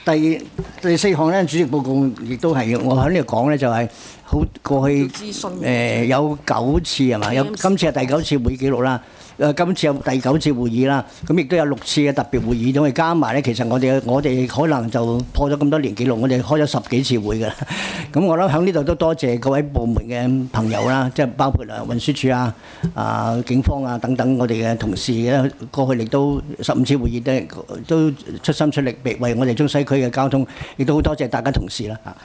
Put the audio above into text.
第四項咧，主席報告亦都係我喺呢度講咧，就係好過去有9次係嘛？今次係第9次會議記錄啦。今次有第9次會議啦，咁亦都有6次嘅特別會議，咁我加埋咧，其實我哋可能就破咗咁多年記錄，我哋開咗10幾次會㗎啦。咁我諗喺呢度都多謝各位部門嘅朋友啦，即係包括運輸署警方等等我哋嘅同事咧，過去亦都15次會議都出心出力為我哋中西區嘅交通，亦都好多謝大家同事啦。